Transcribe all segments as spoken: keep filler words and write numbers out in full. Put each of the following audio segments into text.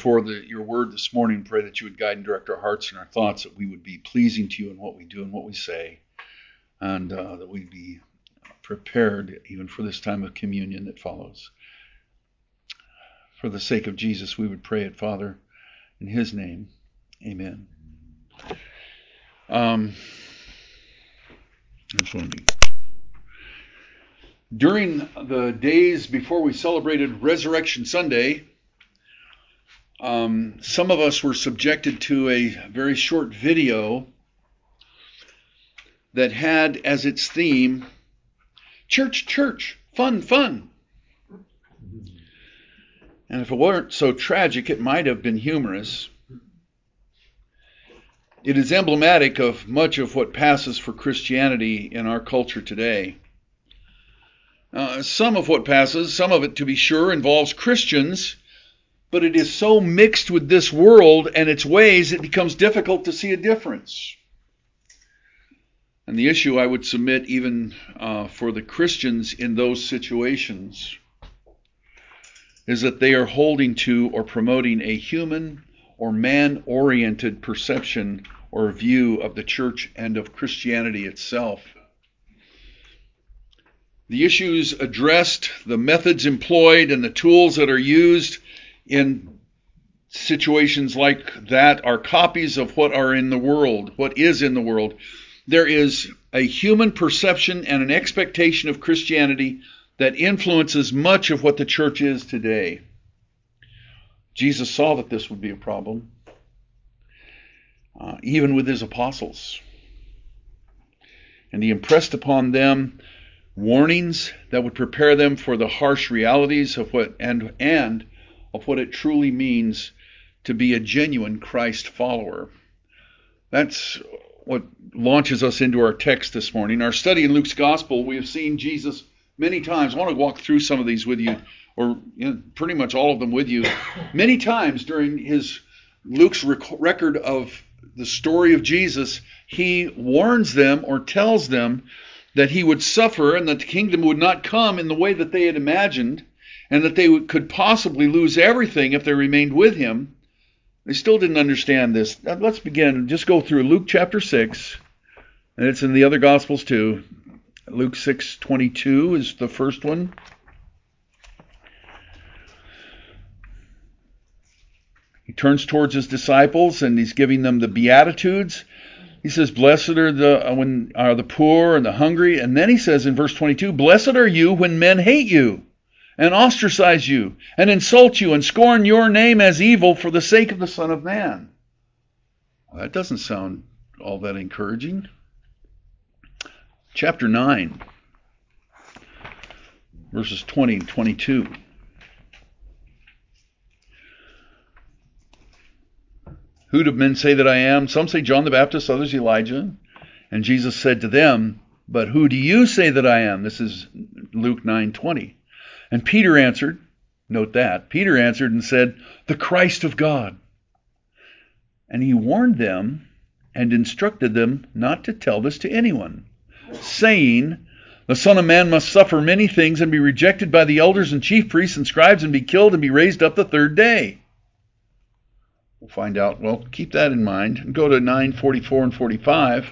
before the, your word this morning, pray that you would guide and direct our hearts and our thoughts, that we would be pleasing to you in what we do and what we say, and uh, that we'd be prepared even for this time of communion that follows. For the sake of Jesus, we would pray it, Father, in his name. Amen. Um, during the days before we celebrated Resurrection Sunday, um, some of us were subjected to a very short video that had as its theme, church, church, fun, fun. And if it weren't so tragic, it might have been humorous. It is emblematic of much of what passes for Christianity in our culture today. Uh, some of what passes, some of it to be sure, involves Christians, but it is so mixed with this world and its ways, it becomes difficult to see a difference. And the issue, I would submit, even uh, for the Christians in those situations, is that they are holding to or promoting a human or man-oriented perception or view of the church and of Christianity itself. The issues addressed, the methods employed, and the tools that are used in situations like that are copies of what are in the world, what is in the world. There is a human perception and an expectation of Christianity that influences much of what the church is today. Jesus saw that this would be a problem, uh, even with his apostles. And he impressed upon them warnings that would prepare them for the harsh realities of what and and of what it truly means to be a genuine Christ follower. That's what launches us into our text this morning. Our study in Luke's Gospel, we have seen Jesus many times. I want to walk through some of these with you, or you know, pretty much all of them with you. Many times during his Luke's rec- record of the story of Jesus, he warns them or tells them that he would suffer and that the kingdom would not come in the way that they had imagined, and that they would, could possibly lose everything if they remained with him. They still didn't understand this. Now, let's begin. Just go through Luke chapter six, and it's in the other Gospels too. Luke six twenty-two is the first one. He turns towards his disciples and he's giving them the Beatitudes. He says, blessed are the uh, when are the poor and the hungry. And then he says in verse twenty-two, blessed are you when men hate you and ostracize you and insult you and scorn your name as evil for the sake of the Son of Man. Well, that doesn't sound all that encouraging. Chapter nine, verses twenty and twenty-two. Who do men say that I am? Some say John the Baptist, others Elijah. And Jesus said to them, but who do you say that I am? This is Luke nine twenty. And Peter answered, note that, Peter answered and said, the Christ of God. And he warned them and instructed them not to tell this to anyone, saying, the Son of Man must suffer many things and be rejected by the elders and chief priests and scribes and be killed and be raised up the third day. We'll find out. Well, keep that in mind. And go to nine forty-four and forty-five.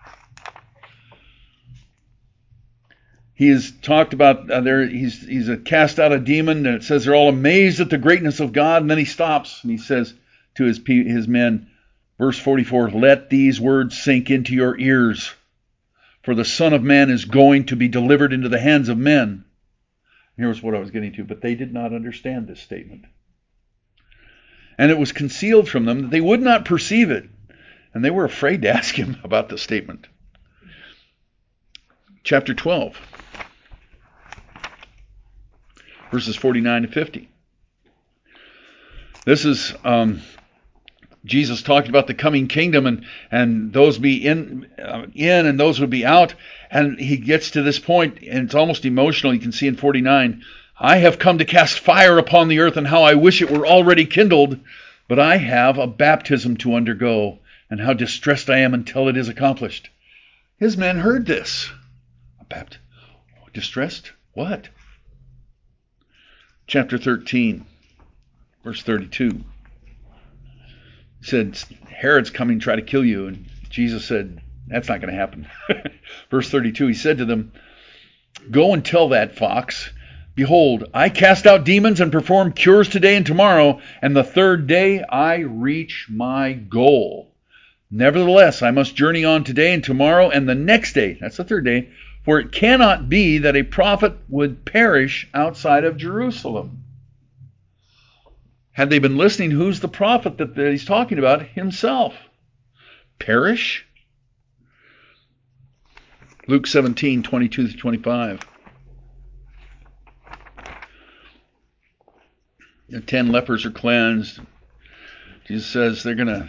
He has talked about uh, there. He's he's a cast out a demon, and it says they're all amazed at the greatness of God. And then he stops and he says to his his men, verse forty-four: let these words sink into your ears, for the Son of Man is going to be delivered into the hands of men. Here's what I was getting to, but they did not understand this statement. And it was concealed from them that they would not perceive it. And they were afraid to ask him about the statement. Chapter twelve, verses forty-nine to fifty. This is um, Jesus talked about the coming kingdom, and, and those be in, uh, in and those would be out. And he gets to this point, and it's almost emotional. You can see in forty-nine, I have come to cast fire upon the earth, and how I wish it were already kindled. But I have a baptism to undergo, and how distressed I am until it is accomplished. His men heard this. A bapt- distressed? What? Chapter thirteen, verse thirty-two. He said, Herod's coming to try to kill you. And Jesus said, that's not going to happen. Verse thirty-two, he said to them, go and tell that fox, behold, I cast out demons and perform cures today and tomorrow, and the third day I reach my goal. Nevertheless, I must journey on today and tomorrow and the next day, that's the third day, for it cannot be that a prophet would perish outside of Jerusalem. Had they been listening, who's the prophet that he's talking about? Himself. Perish? Luke seventeen, twenty-two to twenty-five. The ten lepers are cleansed. Jesus says they're going to,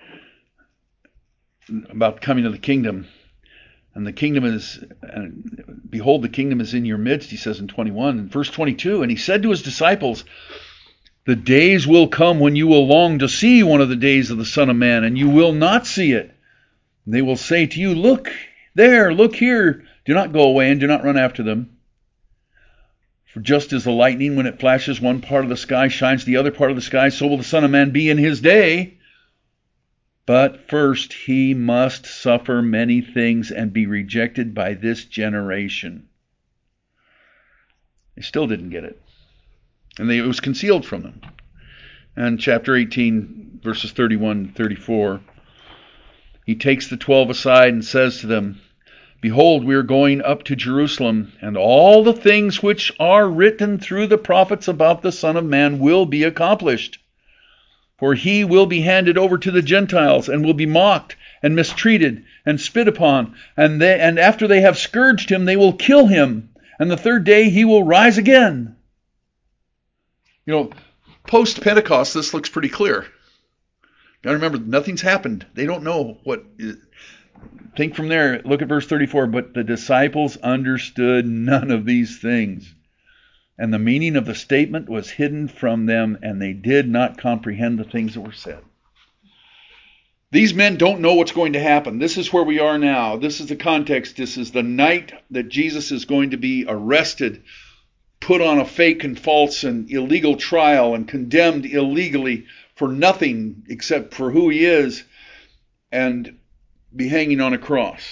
about coming to the kingdom. And the kingdom is, and behold, the kingdom is in your midst, he says in twenty-one. And verse twenty-two, and he said to his disciples, the days will come when you will long to see one of the days of the Son of Man, and you will not see it. And they will say to you, look there, look here. Do not go away and do not run after them. For just as the lightning, when it flashes one part of the sky, shines the other part of the sky, so will the Son of Man be in his day. But first he must suffer many things and be rejected by this generation. They still didn't get it. And they, it was concealed from them. And chapter eighteen, verses thirty-one and thirty-four, he takes the twelve aside and says to them, behold, we are going up to Jerusalem, and all the things which are written through the prophets about the Son of Man will be accomplished. For he will be handed over to the Gentiles, and will be mocked, and mistreated, and spit upon, and, they, and after they have scourged him, they will kill him, and the third day he will rise again. You know, post-Pentecost, this looks pretty clear. Now remember, nothing's happened. They don't know what... Think from there, look at verse thirty-four. But the disciples understood none of these things. And the meaning of the statement was hidden from them, and they did not comprehend the things that were said. These men don't know what's going to happen. This is where we are now. This is the context. This is the night that Jesus is going to be arrested, put on a fake and false and illegal trial, and condemned illegally for nothing except for who he is, and be hanging on a cross.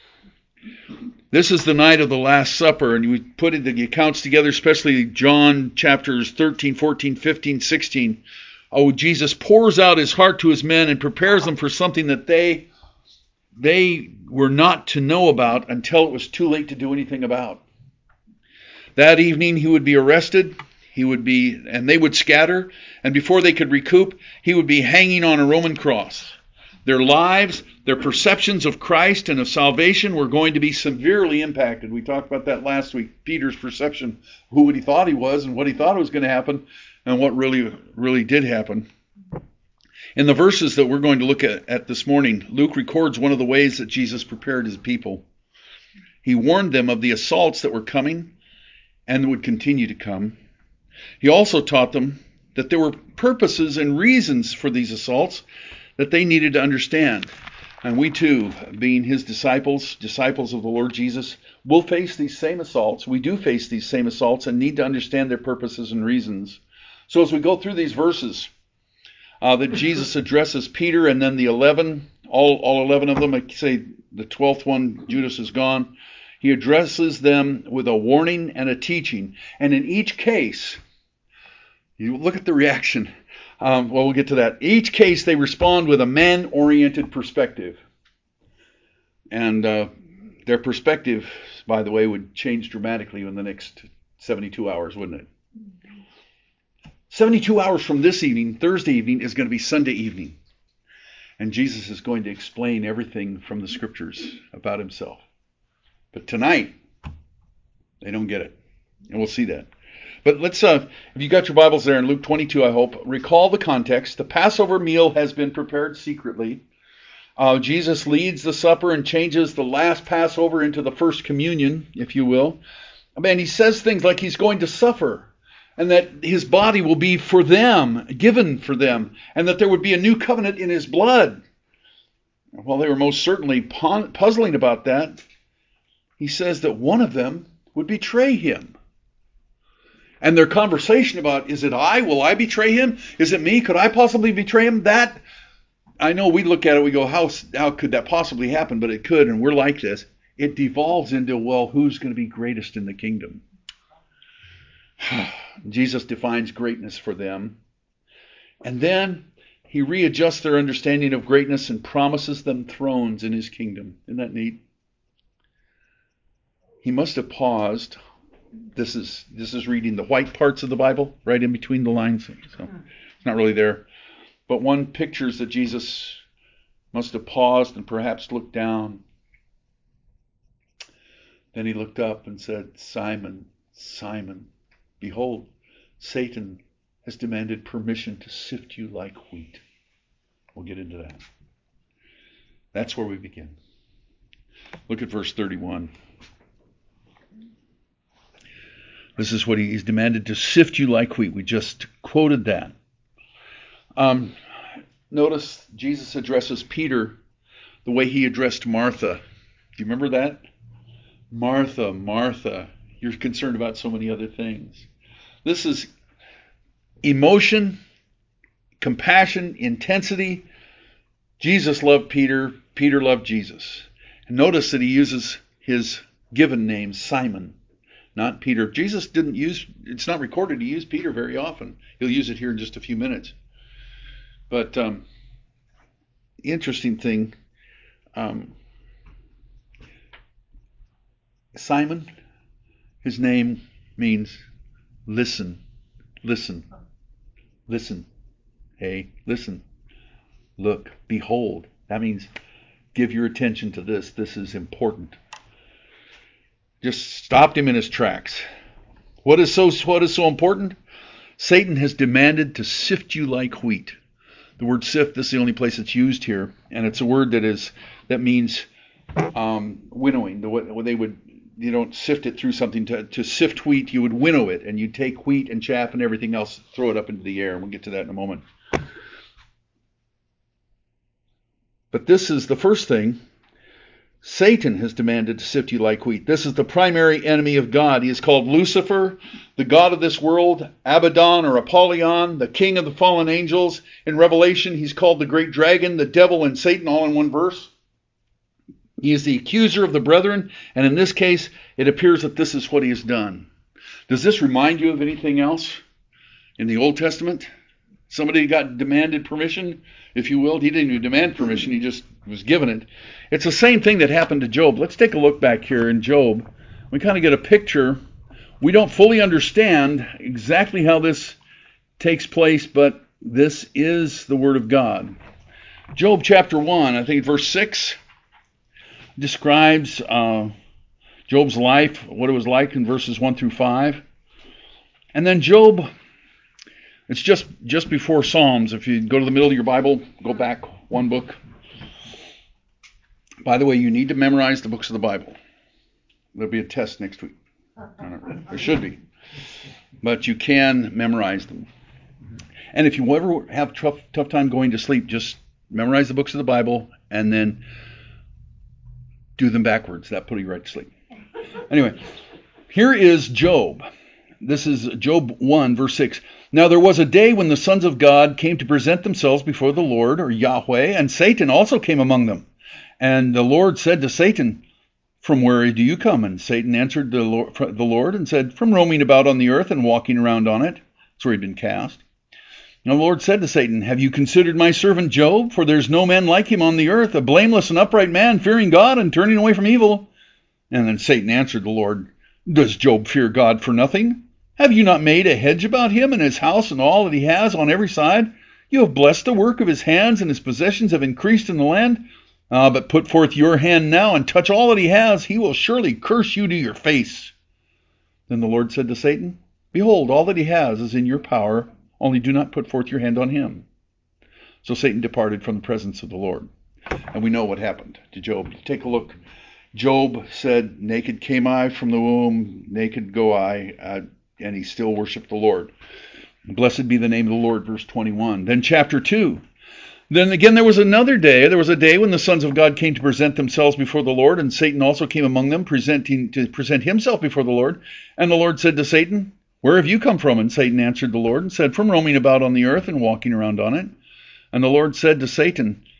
This is the night of the Last Supper, and we put the accounts together, especially John chapters thirteen, fourteen, fifteen, sixteen. Oh, Jesus pours out his heart to his men and prepares them for something that they, they were not to know about until it was too late to do anything about. That evening he would be arrested, he would be, and they would scatter, and before they could recoup, he would be hanging on a Roman cross. Their lives, their perceptions of Christ and of salvation were going to be severely impacted. We talked about that last week. Peter's perception, who he thought he was and what he thought was going to happen and what really, really did happen. In the verses that we're going to look at, at this morning, Luke records one of the ways that Jesus prepared his people. He warned them of the assaults that were coming and would continue to come. He also taught them that there were purposes and reasons for these assaults that they needed to understand. And we too, being his disciples, disciples of the Lord Jesus, will face these same assaults. We do face these same assaults and need to understand their purposes and reasons. So as we go through these verses uh, that Jesus addresses Peter and then the eleven, all, all eleven of them, I say the twelfth one, Judas is gone. He addresses them with a warning and a teaching. And in each case, you look at the reaction. Um, well, we'll get to that. Each case, they respond with a man-oriented perspective. And uh, their perspective, by the way, would change dramatically in the next seventy-two hours, wouldn't it? seventy-two hours from this evening, Thursday evening, is going to be Sunday evening. And Jesus is going to explain everything from the Scriptures about himself. But tonight, they don't get it. And we'll see that. But let's, uh, if you got your Bibles there in Luke twenty-two, I hope, recall the context. The Passover meal has been prepared secretly. Uh, Jesus leads the supper and changes the last Passover into the first communion, if you will. I mean, he says things like he's going to suffer and that his body will be for them, given for them, and that there would be a new covenant in his blood. While they were most certainly puzzling about that, he says that one of them would betray him. And their conversation about, is it I? Will I betray him? Is it me? Could I possibly betray him? That I know we look at it, we go, how, how could that possibly happen? But it could, and we're like this. It devolves into, well, who's going to be greatest in the kingdom? Jesus defines greatness for them. And then he readjusts their understanding of greatness and promises them thrones in his kingdom. Isn't that neat? He must have paused. This is this is reading the white parts of the Bible, right in between the lines. So it's not really there. But one pictures that Jesus must have paused and perhaps looked down. Then he looked up and said, Simon, Simon, behold, Satan has demanded permission to sift you like wheat. We'll get into that. That's where we begin. Look at verse thirty-one. This is what he, he's demanded to sift you like wheat. We just quoted that. Um, notice Jesus addresses Peter the way he addressed Martha. Do you remember that? Martha, Martha, you're concerned about so many other things. This is emotion, compassion, intensity. Jesus loved Peter. Peter loved Jesus. And notice that he uses his given name, Simon, not Peter. Jesus didn't use, it's not recorded he used Peter very often. He'll use it here in just a few minutes. But um, the interesting thing, um, Simon, his name means listen, listen, listen. Hey, listen, look, behold. That means give your attention to this. This is important. Just stopped him in his tracks. What is so what is so important? Satan has demanded to sift you like wheat. The word sift, this is the only place it's used here, and it's a word that is that means um, winnowing. The way they would, you don't sift it through something. To, to sift wheat, you would winnow it, and you'd take wheat and chaff and everything else, throw it up into the air, and we'll get to that in a moment. But this is the first thing. Satan has demanded to sift you like wheat. This is the primary enemy of God. He is called Lucifer, the god of this world, Abaddon or Apollyon, the king of the fallen angels. In Revelation, he's called the great dragon, the devil, and Satan, all in one verse. He is the accuser of the brethren, and in this case, it appears that this is what he has done. Does this remind you of anything else in the Old Testament? Somebody got demanded permission, if you will. He didn't even demand permission, he just was given it. It's the same thing that happened to Job. Let's take a look back here in Job. We kind of get a picture. We don't fully understand exactly how this takes place, but this is the Word of God. Job chapter one, I think verse six, describes uh, Job's life, what it was like in verses one through five. And then Job, it's just, just before Psalms. If you go to the middle of your Bible, go back one book. By the way, you need to memorize the books of the Bible. There'll be a test next week. There should be. But you can memorize them. And if you ever have tough, tough time going to sleep, just memorize the books of the Bible and then do them backwards. That put you right to sleep. Anyway, here is Job. This is Job one, verse six. Now there was a day when the sons of God came to present themselves before the Lord, or Yahweh, and Satan also came among them. And the Lord said to Satan, from where do you come? And Satan answered the Lord, the Lord and said, from roaming about on the earth and walking around on it. That's where he'd been cast. And the Lord said to Satan, have you considered my servant Job? For there's no man like him on the earth, a blameless and upright man, fearing God and turning away from evil. And then Satan answered the Lord, does Job fear God for nothing? Have you not made a hedge about him and his house and all that he has on every side? You have blessed the work of his hands, and his possessions have increased in the land. Ah, but put forth your hand now and touch all that he has. He will surely curse you to your face. Then the Lord said to Satan, behold, all that he has is in your power, only do not put forth your hand on him. So Satan departed from the presence of the Lord. And we know what happened to Job. Take a look. Job said, naked came I from the womb, naked go I, uh, and he still worshiped the Lord. Blessed be the name of the Lord, verse twenty-one. Then chapter two. Then again there was another day. There was a day when the sons of God came to present themselves before the Lord, and Satan also came among them, presenting to present himself before the Lord. And the Lord said to Satan, where have you come from? And Satan answered the Lord and said, from roaming about on the earth and walking around on it. And the Lord said to Satan,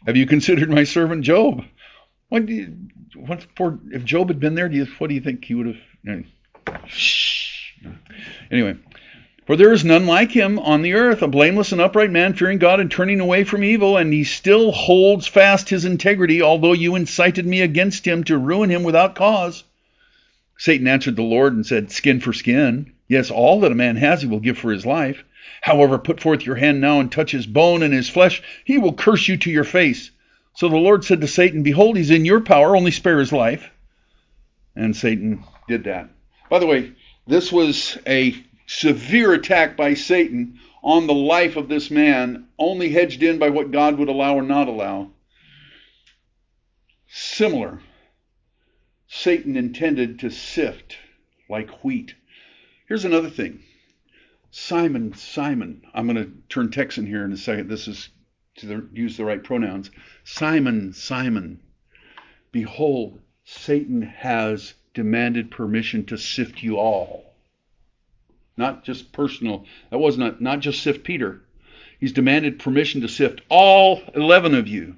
Have you considered my servant Job? What do you, what for? If Job had been there, do you, what do you think he would have? You know, shh. Anyway, for there is none like him on the earth, a blameless and upright man, fearing God and turning away from evil, and he still holds fast his integrity, although you incited me against him to ruin him without cause. Satan answered the Lord and said, skin for skin. Yes, all that a man has he will give for his life. However, put forth your hand now and touch his bone and his flesh. He will curse you to your face. So the Lord said to Satan, behold, he's in your power, only spare his life. And Satan did that. By the way, this was a severe attack by Satan on the life of this man, only hedged in by what God would allow or not allow. Similar. Satan intended to sift like wheat. Here's another thing. Simon, Simon. I'm going to turn Texan here in a second. This is to the, use the right pronouns. Simon, Simon. Behold, Satan has demanded permission to sift you all. Not just personal. That was not, not just sift Peter. He's demanded permission to sift all eleven of you.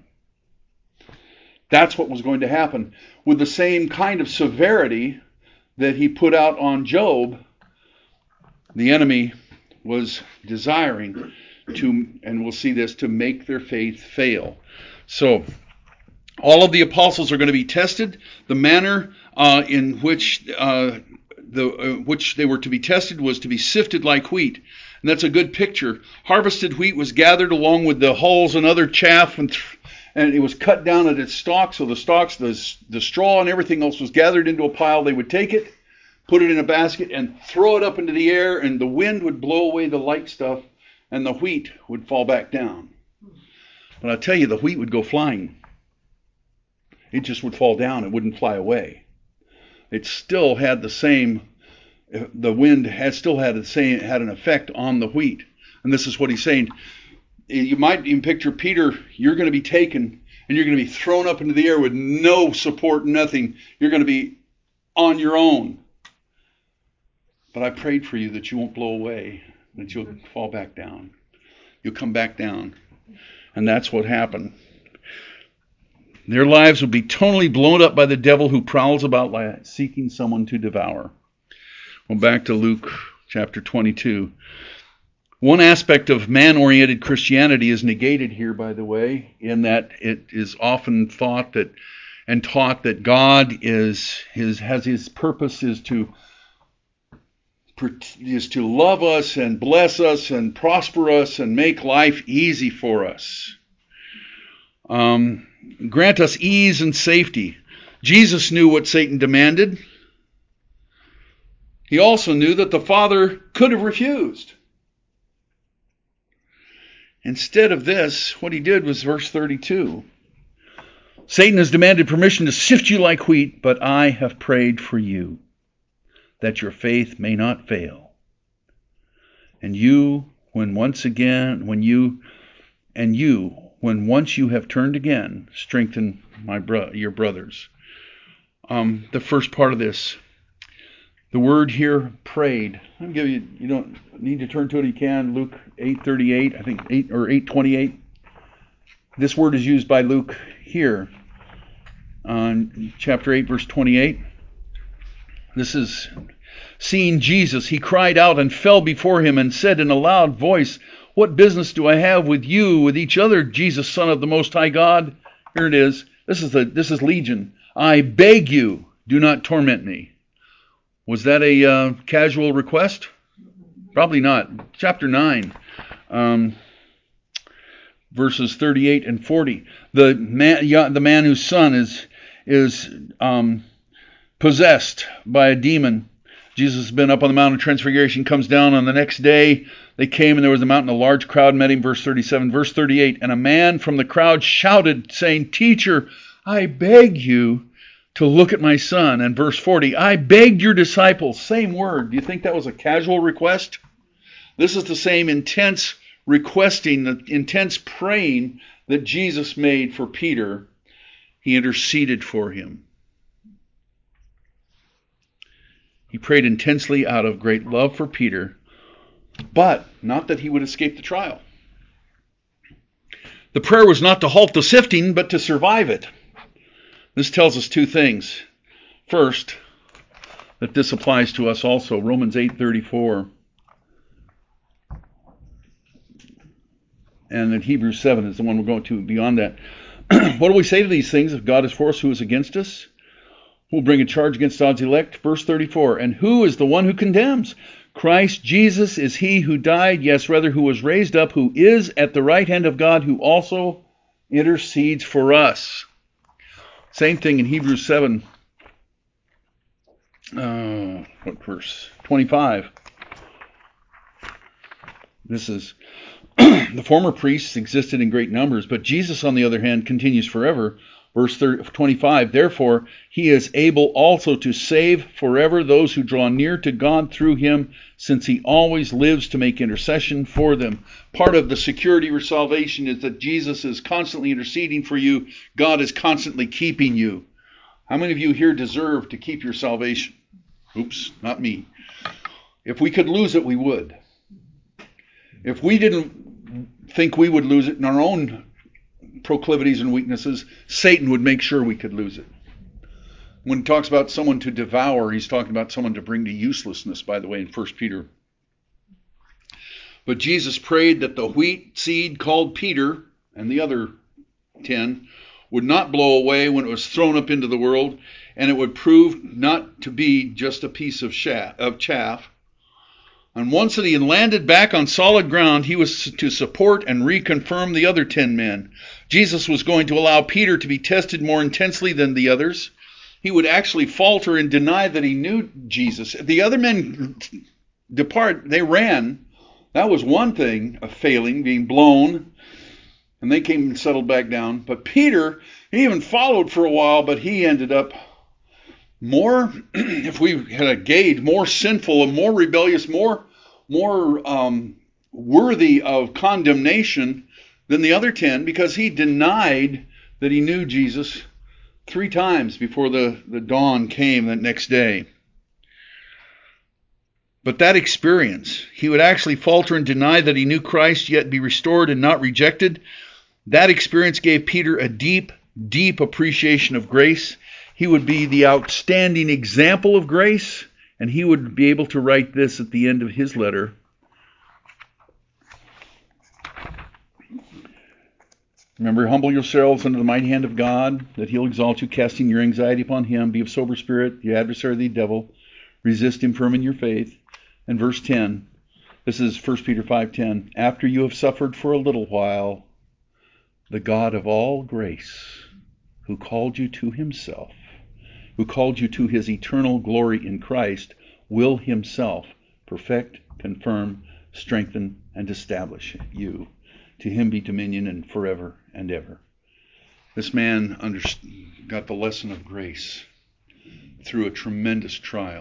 That's what was going to happen. With the same kind of severity that he put out on Job, the enemy was desiring to, and we'll see this, to make their faith fail. So, all of the apostles are going to be tested. The manner uh, in which uh, the uh, which they were to be tested was to be sifted like wheat. And that's a good picture. Harvested wheat was gathered along with the hulls and other chaff, and th- and it was cut down at its stalks. So the stalks, the, the straw and everything else was gathered into a pile. They would take it, put it in a basket, and throw it up into the air, and the wind would blow away the light stuff, and the wheat would fall back down. But I tell you, the wheat would go flying. It just would fall down. It wouldn't fly away. It still had the same, the wind had still had the same, had an effect on the wheat. And this is what he's saying. You might even picture Peter, you're going to be taken, and you're going to be thrown up into the air with no support, nothing. You're going to be on your own. But I prayed for you that you won't blow away, that you'll fall back down. You'll come back down. And that's what happened. Their lives will be totally blown up by the devil who prowls about seeking someone to devour. Well, back to Luke chapter twenty-two. One aspect of man-oriented Christianity is negated here, by the way, in that it is often thought that and taught that God is his has his purpose is to is to love us and bless us and prosper us and make life easy for us. Um, grant us ease and safety. Jesus knew what Satan demanded. He also knew that the Father could have refused. Instead of this, what he did was verse thirty-two. Satan has demanded permission to sift you like wheat, but I have prayed for you, that your faith may not fail. And you, when once again, when you, and you, when once you have turned again, strengthen my bro- your brothers. Um, the first part of this, the word here, prayed. I'll give you. You don't need to turn to it. You can. Luke eight thirty-eight. I think eight or eight twenty-eight. This word is used by Luke here, on chapter eight, verse twenty-eight. This is seeing Jesus. He cried out and fell before him and said in a loud voice, "What business do I have with you, with each other, Jesus, Son of the Most High God?" Here it is. This is the this is Legion. I beg you, do not torment me. Was that a uh, casual request? Probably not. Chapter nine, um, verses thirty-eight and forty. The man, the man whose son is is um, possessed by a demon. Jesus has been up on the Mount of Transfiguration, comes down on the next day. They came and there was a mountain, a large crowd met him, verse thirty-seven. Verse thirty-eight, and a man from the crowd shouted, saying, "Teacher, I beg you to look at my son." And verse forty, I begged your disciples. Same word. Do you think that was a casual request? This is the same intense requesting, the intense praying that Jesus made for Peter. He interceded for him. He prayed intensely out of great love for Peter, but not that he would escape the trial. The prayer was not to halt the sifting, but to survive it. This tells us two things. First, that this applies to us also. Romans eight thirty-four. And then Hebrews seven is the one we're going to beyond that. What do we say to these things? If God is for us, who is against us? Who will bring a charge against God's elect? Verse thirty-four. And who is the one who condemns? Christ Jesus is he who died, yes, rather, who was raised up, who is at the right hand of God, who also intercedes for us. Same thing in Hebrews seven. Uh, what verse? twenty-five. This is, the former priests existed in great numbers, but Jesus, on the other hand, continues forever. Verse twenty-five, therefore, he is able also to save forever those who draw near to God through him, since he always lives to make intercession for them. Part of the security of salvation is that Jesus is constantly interceding for you. God is constantly keeping you. How many of you here deserve to keep your salvation? Oops, not me. If we could lose it, we would. If we didn't think we would lose it in our own proclivities and weaknesses, Satan would make sure we could lose it. When he talks about someone to devour, he's talking about someone to bring to uselessness, by the way, in First Peter. But Jesus prayed that the wheat seed called Peter and the other ten would not blow away when it was thrown up into the world, and it would prove not to be just a piece of chaff. And once that he landed back on solid ground, he was to support and reconfirm the other ten men. Jesus was going to allow Peter to be tested more intensely than the others. He would actually falter and deny that he knew Jesus. The other men depart, they ran. That was one thing, a failing, being blown. And they came and settled back down. But Peter, he even followed for a while, but he ended up more, if we had a gauge, more sinful and more rebellious, more, more um, worthy of condemnation than the other ten, because he denied that he knew Jesus three times before the, the dawn came that next day. But that experience, he would actually falter and deny that he knew Christ, yet be restored and not rejected. That experience gave Peter a deep, deep appreciation of grace. He would be the outstanding example of grace, and he would be able to write this at the end of his letter. Remember, humble yourselves under the mighty hand of God, that he'll exalt you, casting your anxiety upon him. Be of sober spirit, the adversary of the devil. Resist him firm in your faith. And verse ten, this is First Peter five ten. After you have suffered for a little while, the God of all grace, who called you to himself, who called you to his eternal glory in Christ, will himself perfect, confirm, strengthen, and establish you. To him be dominion and forever and ever. This man understood, got the lesson of grace through a tremendous trial.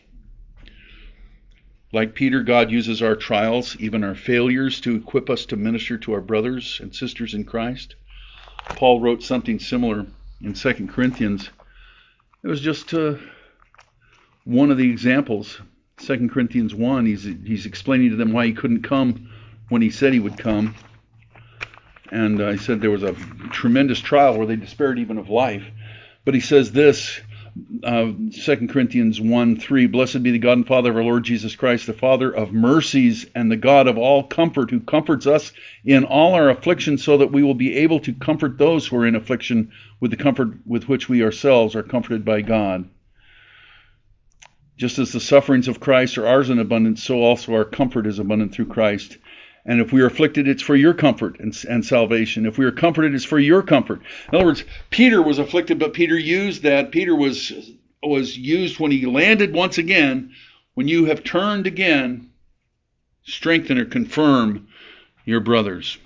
Like Peter, God uses our trials, even our failures, to equip us to minister to our brothers and sisters in Christ. Paul wrote something similar in Second Corinthians. It was just uh, one of the examples. Second Corinthians one, he's, he's explaining to them why he couldn't come when he said he would come. And uh, he said there was a tremendous trial where they despaired even of life. But he says this, uh, Second Corinthians one three, Blessed be the God and Father of our Lord Jesus Christ, the Father of mercies and the God of all comfort, who comforts us in all our affliction, so that we will be able to comfort those who are in affliction with the comfort with which we ourselves are comforted by God. Just as the sufferings of Christ are ours in abundance, so also our comfort is abundant through Christ. And if we are afflicted, it's for your comfort and, and salvation. If we are comforted, it's for your comfort. In other words, Peter was afflicted, but Peter used that. Peter was, was used when he landed once again. When you have turned again, strengthen or confirm your brothers.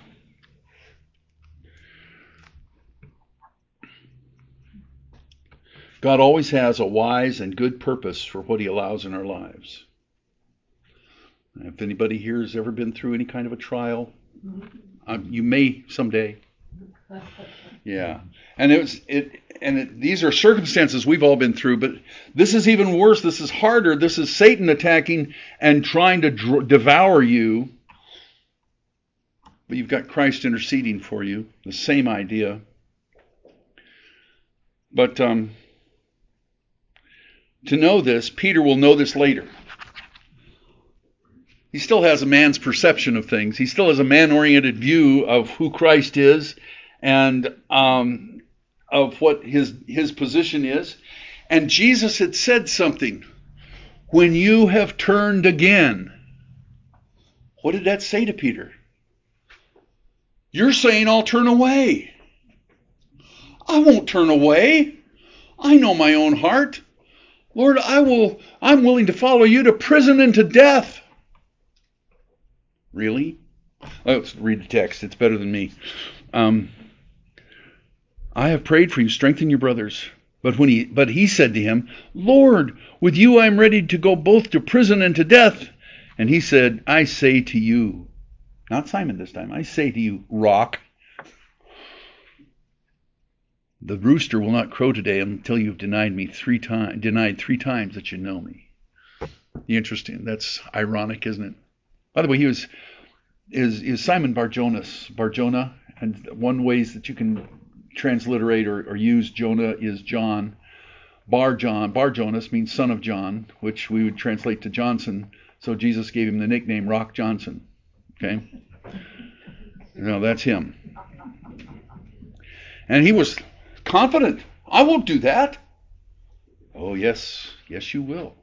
God always has a wise and good purpose for what he allows in our lives. If anybody here has ever been through any kind of a trial, um, you may someday. Yeah, and it was it, and it, these are circumstances we've all been through, but this is even worse. This is harder. This is Satan attacking and trying to dr- devour you. but you've got Christ interceding for you. The same idea. But um, to know this, Peter will know this later. He still has a man's perception of things. He still has a man-oriented view of who Christ is and um, of what his his position is. And Jesus had said something. When you have turned again. What did that say to Peter? You're saying I'll turn away. I won't turn away. I know my own heart. Lord, I will, I'm willing to follow you to prison and to death. Really? Let's read the text. It's better than me. Um, I have prayed for you. Strengthen your brothers. But when he, but he said to him, Lord, with you I am ready to go both to prison and to death. And he said, I say to you, not Simon this time, I say to you, rock, the rooster will not crow today until you've denied me three times, denied three times that you know me. Interesting. That's ironic, isn't it? By the way, he was is is Simon Bar-Jonas, Bar-Jonah, and one ways that you can transliterate or, or use Jonah is John. Bar-John, Bar-Jonas means son of John, which we would translate to Johnson. So Jesus gave him the nickname Rock Johnson. Okay? Now that's him. And he was confident. I won't do that. Oh, yes. Yes, you will.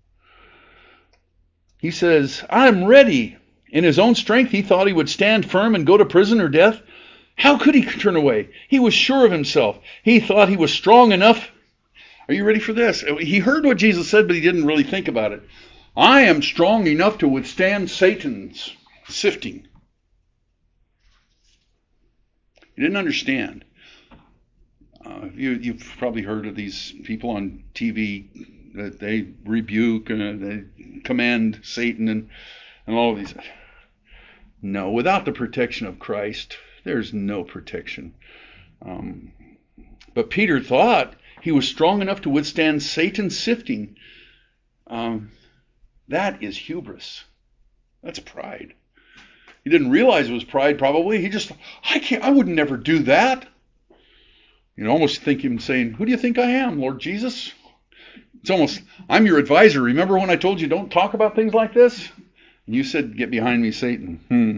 He says, I'm ready. In his own strength, he thought he would stand firm and go to prison or death. How could he turn away? He was sure of himself. He thought he was strong enough. Are you ready for this? He heard what Jesus said, but he didn't really think about it. I am strong enough to withstand Satan's sifting. He didn't understand. Uh, you, you've probably heard of these people on T V that they rebuke and they command Satan and, and all of these. No, without the protection of Christ, there's no protection. Um, but Peter thought he was strong enough to withstand Satan's sifting. Um, that is hubris. That's pride. He didn't realize it was pride, probably. He just, I can't, I would never do that. You almost think him saying, who do you think I am, Lord Jesus? It's almost, I'm your advisor. Remember when I told you don't talk about things like this? And you said, get behind me, Satan. Hmm.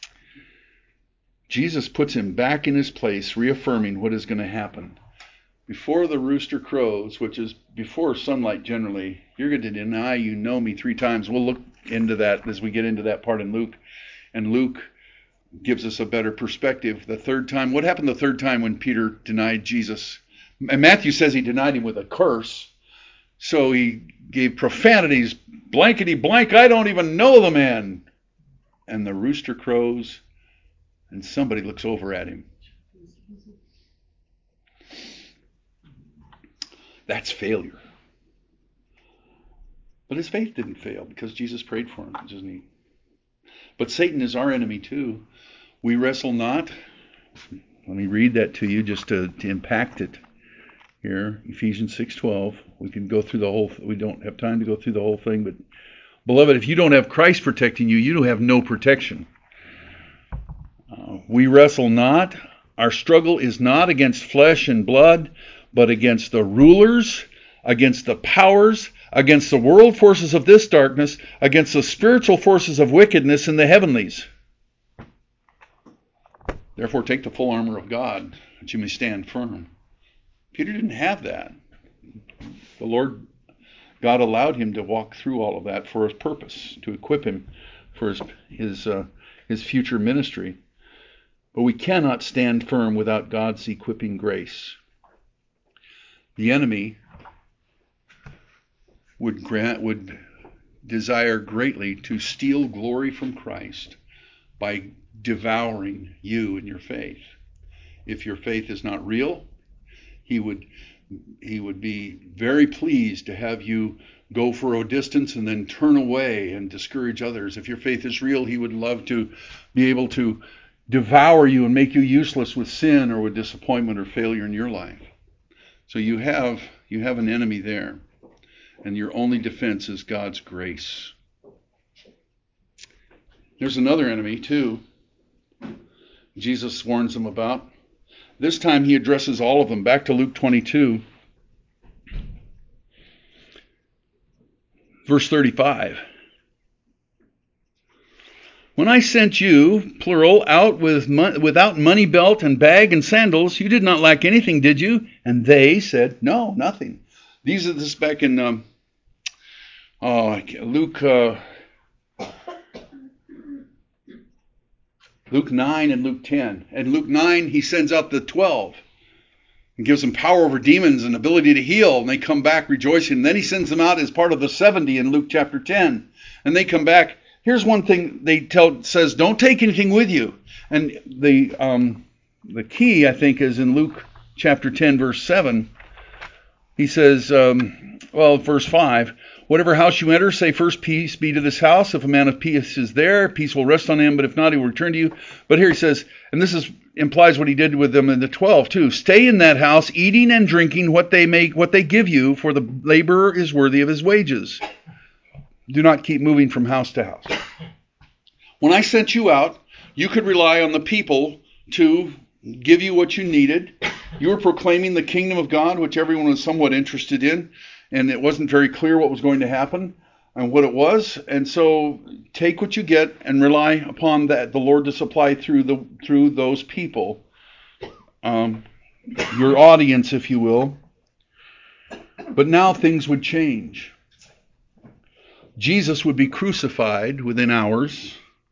Jesus puts him back in his place, reaffirming what is going to happen. Before the rooster crows, which is before sunlight generally, you're going to deny you know me three times. We'll look into that as we get into that part in Luke. And Luke gives us a better perspective. The third time, what happened the third time when Peter denied Jesus? And Matthew says he denied him with a curse. So he gave profanities, blankety blank, I don't even know the man. And the rooster crows, and somebody looks over at him. That's failure. But his faith didn't fail because Jesus prayed for him, isn't he? But Satan is our enemy too. We wrestle not. Let me read that to you just to, to impact it here. Ephesians six twelve. We can go through the whole, we don't have time to go through the whole thing, but beloved, if you don't have Christ protecting you, you don't have no protection. Uh, we wrestle not. Our struggle is not against flesh and blood, but against the rulers, against the powers, against the world forces of this darkness, against the spiritual forces of wickedness in the heavenlies. Therefore, take the full armor of God, that you may stand firm. Peter didn't have that. The Lord, God allowed him to walk through all of that for his purpose, to equip him for his his, uh, his future ministry. But we cannot stand firm without God's equipping grace. The enemy would grant, would desire greatly to steal glory from Christ by devouring you and your faith. If your faith is not real, he would he would be very pleased to have you go for a distance and then turn away and discourage others. If your faith is real, he would love to be able to devour you and make you useless with sin or with disappointment or failure in your life. So you have you have an enemy there, and your only defense is God's grace. There's another enemy too. Jesus warns them about. This time he addresses all of them. Back to Luke twenty-two, verse thirty-five. When I sent you, plural, out with mo- without money belt and bag and sandals, you did not lack anything, did you? And they said, no, nothing. These are this back in um, oh, Luke uh, Luke nine and Luke ten. And Luke nine, he sends out the twelve and gives them power over demons and ability to heal. And they come back rejoicing. And then he sends them out as part of the seventy in Luke chapter ten. And they come back. Here's one thing they tell says, don't take anything with you. And the um, the key, I think, is in Luke chapter ten, verse seven. He says, um, well, verse five, whatever house you enter, say first, peace be to this house. If a man of peace is there, peace will rest on him. But if not, he will return to you. But here he says, and this is implies what he did with them in the twelve too. Stay in that house, eating and drinking what they make, what they give you, for the laborer is worthy of his wages. Do not keep moving from house to house. When I sent you out, you could rely on the people to give you what you needed. You were proclaiming the kingdom of God, which everyone was somewhat interested in, and it wasn't very clear what was going to happen and what it was. And so take what you get and rely upon that the Lord to supply through the through those people, um, your audience, if you will. But now things would change. Jesus would be crucified within hours.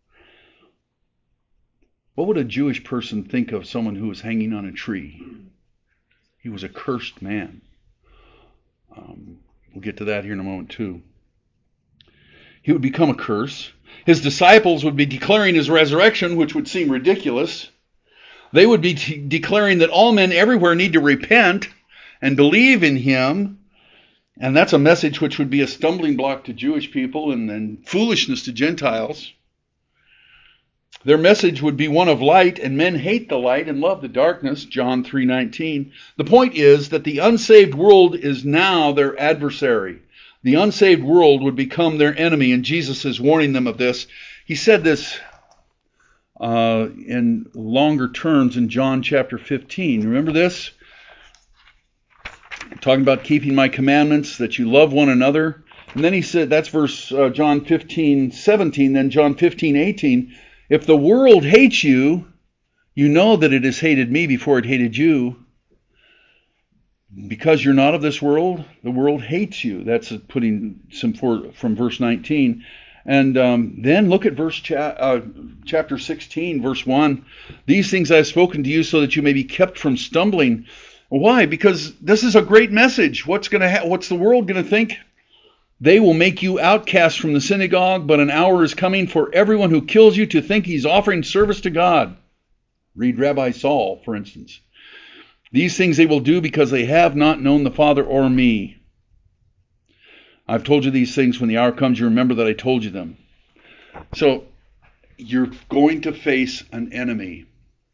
What would a Jewish person think of someone who was hanging on a tree? He was a cursed man. Um, we'll get to that here in a moment too. He would become a curse. His disciples would be declaring his resurrection, which would seem ridiculous. They would be t- declaring that all men everywhere need to repent and believe in him. And that's a message which would be a stumbling block to Jewish people and, and foolishness to Gentiles. Their message would be one of light, and men hate the light and love the darkness, John three nineteen. The point is that the unsaved world is now their adversary. The unsaved world would become their enemy, and Jesus is warning them of this. He said this uh, in longer terms in John chapter fifteen. Remember this? Talking about keeping my commandments, that you love one another. And then he said, that's verse uh, John fifteen seventeen, then John fifteen eighteen. If the world hates you, you know that it has hated me before it hated you. Because you're not of this world, the world hates you. That's putting some for, from verse nineteen. And um, then look at verse cha- uh, chapter sixteen, verse one. These things I have spoken to you so that you may be kept from stumbling. Why? Because this is a great message. What's going to ha- What's the world going to think? They will make you outcasts from the synagogue, but an hour is coming for everyone who kills you to think he's offering service to God. Read Rabbi Saul, for instance. These things they will do because they have not known the Father or me. I've told you these things. When the hour comes, you remember that I told you them. So, you're going to face an enemy.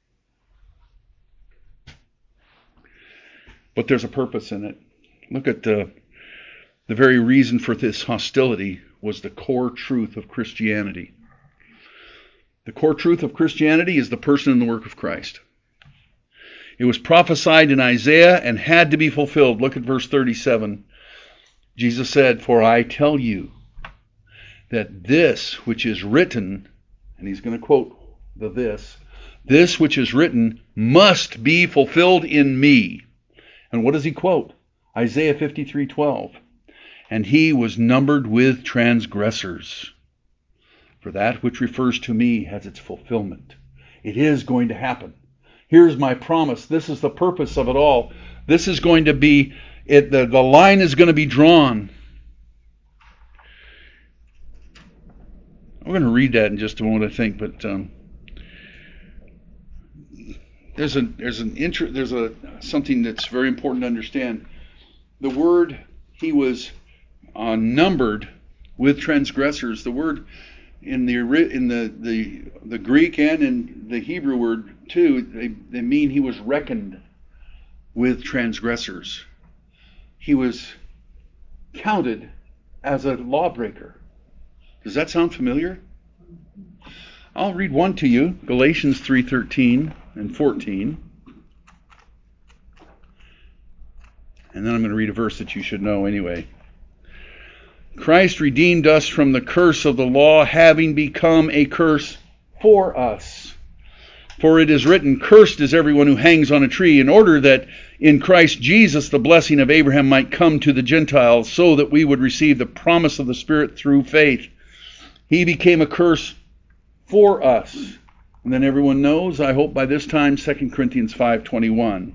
But there's a purpose in it. Look at the, the very reason for this hostility was the core truth of Christianity. The core truth of Christianity is the person and the work of Christ. It was prophesied in Isaiah and had to be fulfilled. Look at verse thirty-seven. Jesus said, for I tell you that this which is written, and he's going to quote the this, this which is written must be fulfilled in me. And what does he quote? Isaiah fifty-three twelve. And he was numbered with transgressors. For that which refers to me has its fulfillment. It is going to happen. Here's my promise. This is the purpose of it all. This is going to be, it. the, the line is going to be drawn. I'm going to read that in just a moment, I think, but um, there's a there's an intro, there's a something that's very important to understand. The word he was uh, numbered with transgressors. The word in the in the, the the Greek and in the Hebrew word too, they, they mean he was reckoned with transgressors. He was counted as a lawbreaker. Does that sound familiar? I'll read one to you, Galatians three thirteen and fourteen. And then I'm going to read a verse that you should know anyway. Christ redeemed us from the curse of the law, having become a curse for us. For it is written, cursed is everyone who hangs on a tree, in order that in Christ Jesus the blessing of Abraham might come to the Gentiles, so that we would receive the promise of the Spirit through faith. He became a curse for us. And then everyone knows, I hope by this time, Second Corinthians five twenty-one.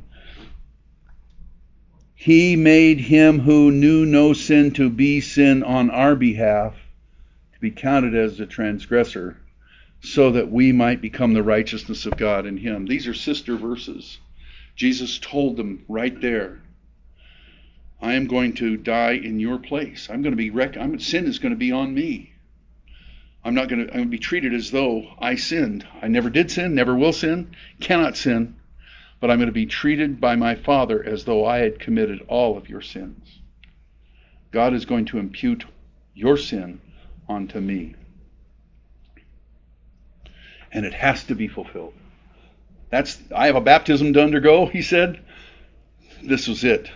He made him who knew no sin to be sin on our behalf, to be counted as a transgressor, so that we might become the righteousness of God in him. These are sister verses. Jesus told them right there, I am going to die in your place. I'm going to be rec- I'm, sin is going to be on me. I'm not going to, I'm going to be treated as though I sinned. I never did sin, never will sin, cannot sin, but I'm going to be treated by my Father as though I had committed all of your sins. God is going to impute your sin onto me. And it has to be fulfilled. That's, I have a baptism to undergo, he said. This was it.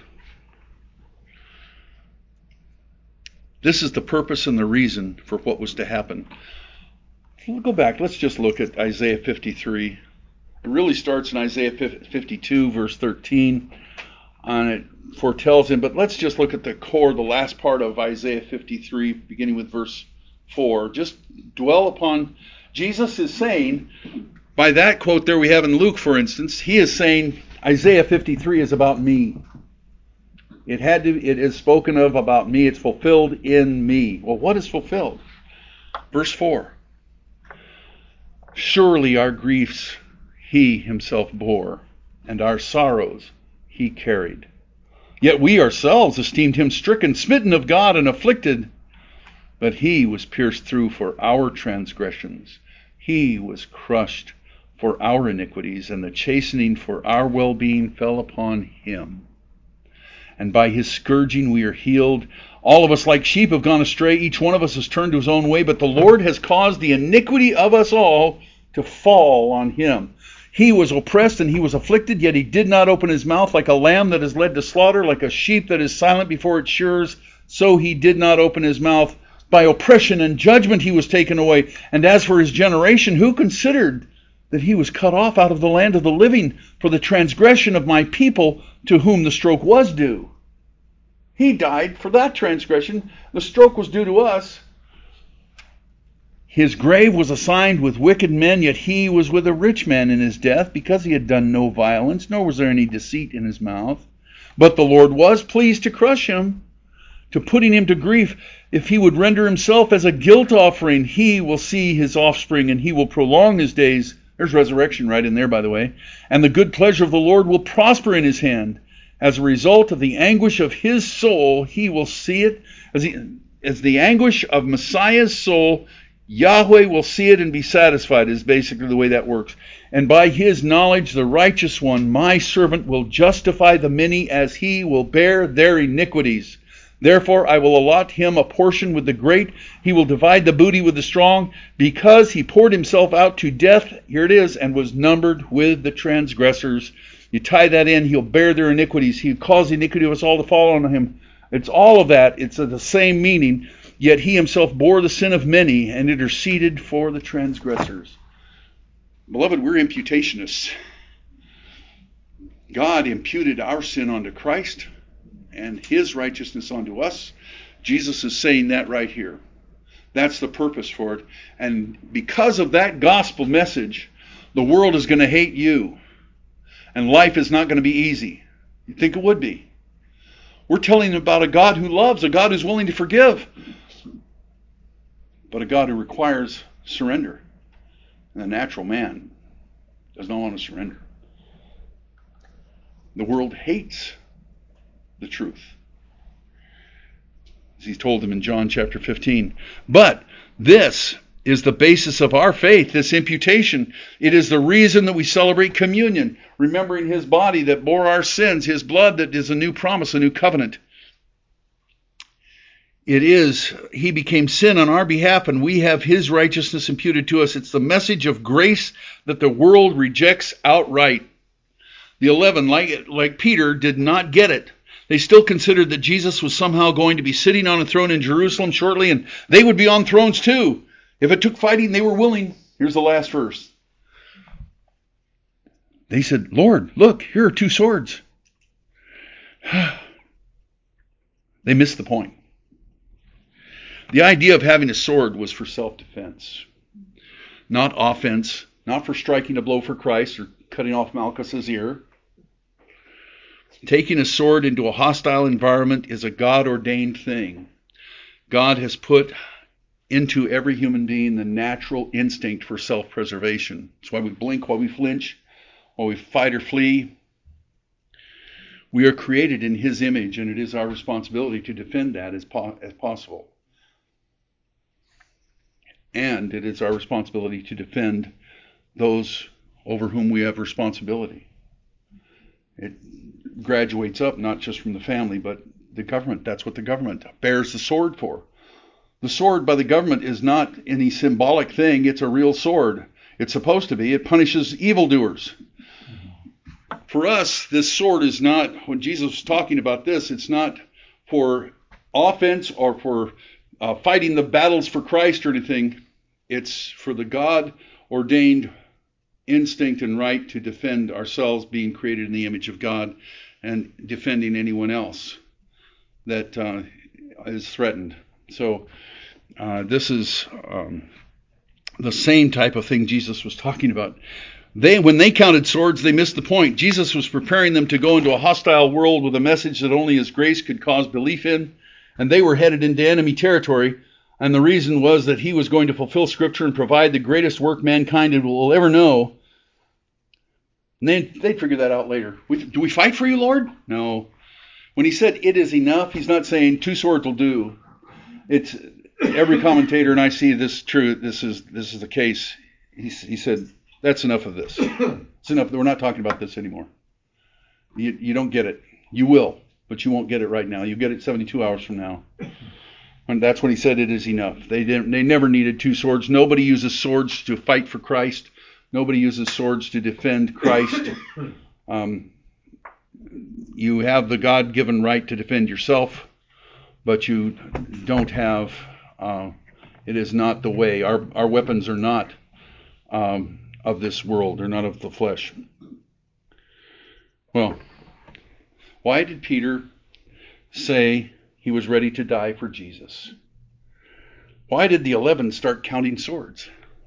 This is the purpose and the reason for what was to happen. We'll go back. Let's just look at Isaiah fifty-three. It really starts in Isaiah fifty-two, verse thirteen. And it foretells him. But let's just look at the core, the last part of Isaiah fifty-three, beginning with verse four. Just dwell upon, Jesus is saying, by that quote there we have in Luke, for instance, he is saying Isaiah fifty-three is about me. It had to. It is spoken of about me. It's fulfilled in me. Well, what is fulfilled? Verse four. Surely our griefs he himself bore, and our sorrows he carried. Yet we ourselves esteemed him stricken, smitten of God, and afflicted. But he was pierced through for our transgressions. He was crushed for our iniquities, and the chastening for our well-being fell upon him. And by his scourging we are healed. All of us like sheep have gone astray. Each one of us has turned to his own way. But the Lord has caused the iniquity of us all to fall on him. He was oppressed and he was afflicted, yet he did not open his mouth. Like a lamb that is led to slaughter, like a sheep that is silent before its shearers, so he did not open his mouth. By oppression and judgment he was taken away. And as for his generation, who considered that he was cut off out of the land of the living for the transgression of my people, to whom the stroke was due? He died for that transgression. The stroke was due to us. His grave was assigned with wicked men, yet he was with a rich man in his death, because he had done no violence, nor was there any deceit in his mouth. But the Lord was pleased to crush him, to putting him to grief. If he would render himself as a guilt offering, he will see his offspring, and he will prolong his days. There's resurrection right in there, by the way. And the good pleasure of the Lord will prosper in his hand. As a result of the anguish of his soul, he will see it. As, he, as the anguish of Messiah's soul, Yahweh will see it and be satisfied, is basically the way that works. And by his knowledge, the righteous one, my servant, will justify the many, as he will bear their iniquities. Therefore I will allot him a portion with the great. He will divide the booty with the strong, because he poured himself out to death, here it is, and was numbered with the transgressors. You tie that in, he'll bear their iniquities. He caused the iniquity of us all to fall on him. It's all of that. It's the same meaning. Yet he himself bore the sin of many and interceded for the transgressors. Beloved, we're imputationists. God imputed our sin onto Christ and his righteousness onto us. Jesus is saying that right here. That's the purpose for it. And because of that gospel message, the world is going to hate you. And life is not going to be easy. You'd think it would be. We're telling them about a God who loves, a God who's willing to forgive, but a God who requires surrender. And the natural man does not want to surrender. The world hates the truth, as he told them in John chapter fifteen. But this is the basis of our faith, this imputation. It is the reason that we celebrate communion, remembering his body that bore our sins, his blood that is a new promise, a new covenant. It is, he became sin on our behalf, and we have his righteousness imputed to us. It's the message of grace that the world rejects outright. The eleven, like, like Peter, did not get it. They still considered that Jesus was somehow going to be sitting on a throne in Jerusalem shortly, and they would be on thrones too. If it took fighting, they were willing. Here's the last verse. They said, Lord, look, here are two swords. They missed the point. The idea of having a sword was for self-defense, not offense, not for striking a blow for Christ or cutting off Malchus's ear. Taking a sword into a hostile environment is a God-ordained thing. God has put into every human being the natural instinct for self-preservation. That's why we blink, why we flinch, why we fight or flee. We are created in his image, and it is our responsibility to defend that as, po- as possible. And it is our responsibility to defend those over whom we have responsibility. It graduates up not just from the family, but the government. That's what the government bears the sword for. The sword by the government is not any symbolic thing. It's a real sword. It's supposed to be. It punishes evildoers. For us, this sword is not, when Jesus was talking about this, it's not for offense or for uh, fighting the battles for Christ or anything. It's for the God-ordained instinct and right to defend ourselves, being created in the image of God, and defending anyone else that uh, is threatened. So uh, this is um, the same type of thing Jesus was talking about. They, when they counted swords, they missed the point. Jesus was preparing them to go into a hostile world with a message that only his grace could cause belief in, and they were headed into enemy territory. And the reason was that he was going to fulfill Scripture and provide the greatest work mankind will ever know. And then they'd figure that out later. We, do we fight for you, Lord? No. When he said it is enough, he's not saying two swords will do. It's every commentator, and I see this true. This is this is the case. He, he said that's enough of this. It's enough. We're not talking about this anymore. You, you don't get it. You will, but you won't get it right now. You get it seventy-two hours from now. And that's when he said it is enough. They didn't. They never needed two swords. Nobody uses swords to fight for Christ. Nobody uses swords to defend Christ. Um, you have the God-given right to defend yourself, but you don't have. Uh, it is not the way. Our our weapons are not um, of this world. They're not of the flesh. Well, why did Peter say he was ready to die for Jesus? Why did the eleven start counting swords?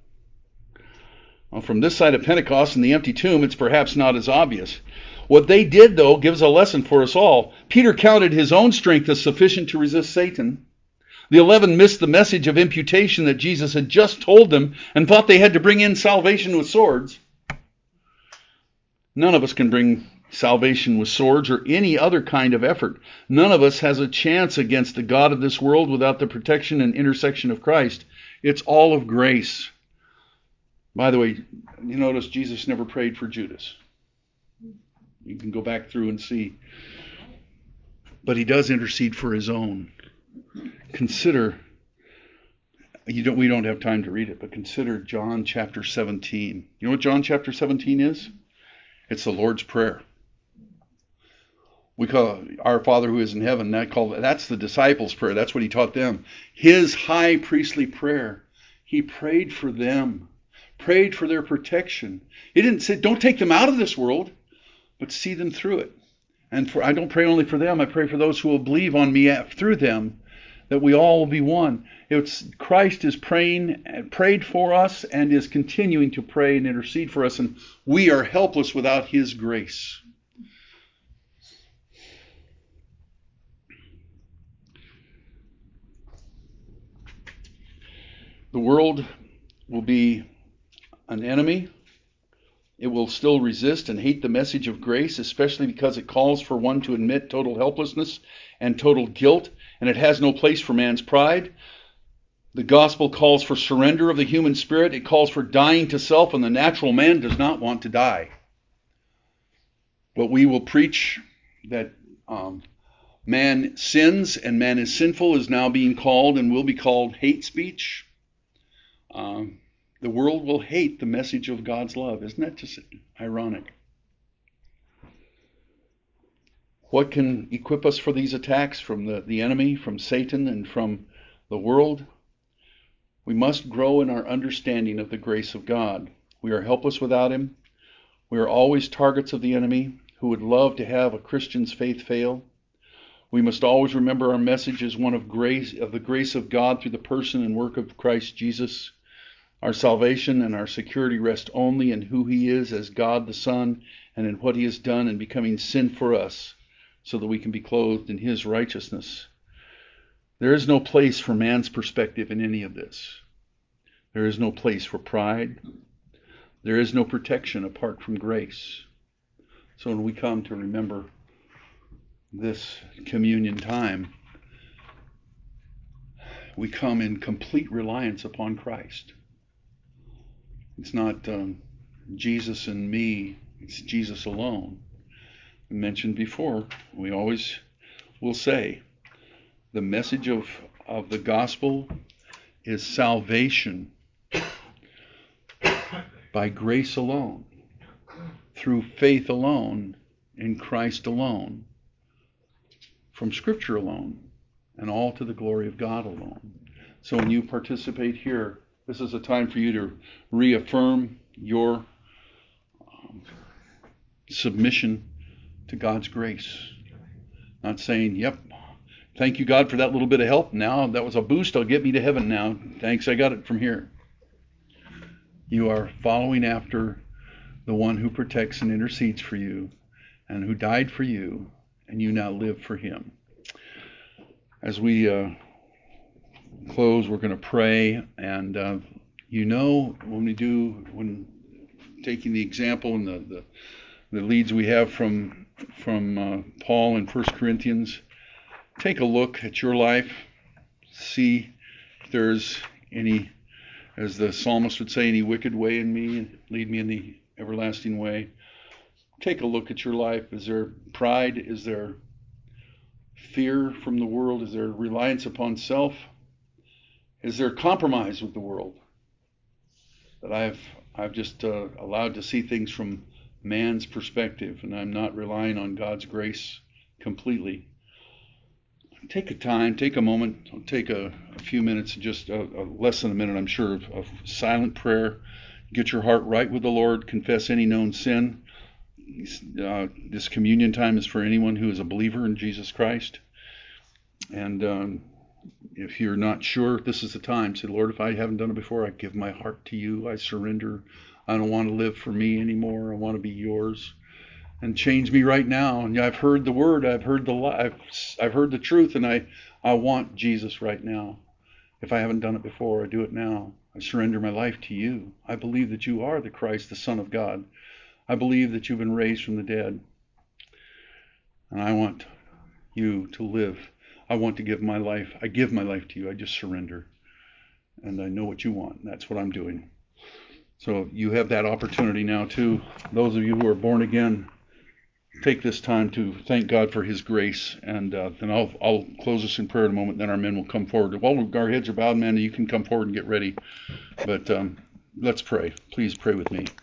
Well, from this side of Pentecost and the empty tomb, it's perhaps not as obvious. What they did, though, gives a lesson for us all. Peter counted his own strength as sufficient to resist Satan. The eleven missed the message of imputation that Jesus had just told them and thought they had to bring in salvation with swords. None of us can bring salvation with swords or any other kind of effort. None of us has a chance against the God of this world without the protection and intercession of Christ. It's all of grace. By the way, you notice Jesus never prayed for Judas. You can go back through and see. But he does intercede for his own. Consider, you don't, we don't have time to read it, but consider John chapter seventeen. You know what John chapter seventeen is? It's the Lord's Prayer. We call it our Father who is in heaven. That call, that's the disciples' prayer. That's what he taught them. His high priestly prayer. He prayed for them. Prayed for their protection. He didn't say, don't take them out of this world, but see them through it. And for I don't pray only for them. I pray for those who will believe on me through them, that we all will be one. It's Christ is praying, prayed for us, and is continuing to pray and intercede for us, and we are helpless without his grace. The world will be an enemy. It will still resist and hate the message of grace, especially because it calls for one to admit total helplessness and total guilt, and it has no place for man's pride. The gospel calls for surrender of the human spirit. It calls for dying to self, and the natural man does not want to die. But we will preach that um, man sins and man is sinful is now being called and will be called hate speech. Um, the world will hate the message of God's love. Isn't that just ironic? What can equip us for these attacks from the, the enemy, from Satan, and from the world? We must grow in our understanding of the grace of God. We are helpless without Him. We are always targets of the enemy who would love to have a Christian's faith fail. We must always remember our message is one of grace, of the grace of God through the person and work of Christ Jesus. Our salvation and our security rest only in who He is as God the Son and in what He has done in becoming sin for us so that we can be clothed in His righteousness. There is no place for man's perspective in any of this. There is no place for pride. There is no protection apart from grace. So when we come to remember this communion time, we come in complete reliance upon Christ. It's not um, Jesus and me, it's Jesus alone. I mentioned before, we always will say, the message of, of the gospel is salvation by grace alone, through faith alone, in Christ alone, from Scripture alone, and all to the glory of God alone. So when you participate here, this is a time for you to reaffirm your um, submission to God's grace. Not saying, yep, thank you, God, for that little bit of help. Now that was a boost. I'll get me to heaven now. Thanks, I got it from here. You are following after the one who protects and intercedes for you and who died for you, and you now live for Him. As we uh, close, we're going to pray, and uh, you know when we do, when taking the example and the, the, the leads we have from, from uh, Paul in First Corinthians, take a look at your life, see if there's any, as the psalmist would say, any wicked way in me, and lead me in the everlasting way. Take a look at your life. Is there pride? Is there fear from the world? Is there reliance upon self? Is there compromise with the world? That I've I've just uh, allowed to see things from man's perspective, and I'm not relying on God's grace completely. Take a time, take a moment, take a, a few minutes, just a, a less than a minute, I'm sure, of, of silent prayer. Get your heart right with the Lord. Confess any known sin. Uh, this communion time is for anyone who is a believer in Jesus Christ. And um, if you're not sure, this is the time. Say, Lord, if I haven't done it before, I give my heart to you. I surrender. I don't want to live for me anymore. I want to be yours. And change me right now. And I've heard the word. I've heard the I've I've heard the truth, and I I want Jesus right now. If I haven't done it before, I do it now. I surrender my life to you. I believe that you are the Christ, the Son of God. I believe that you've been raised from the dead. And I want you to live. I want to give my life. I give my life to you. I just surrender. And I know what you want. And that's what I'm doing. So you have that opportunity now too. Those of you who are born again, take this time to thank God for His grace. And uh, then I'll, I'll close us in prayer in a moment. Then our men will come forward. While our heads are bowed, man, you can come forward and get ready. But um, let's pray. Please pray with me.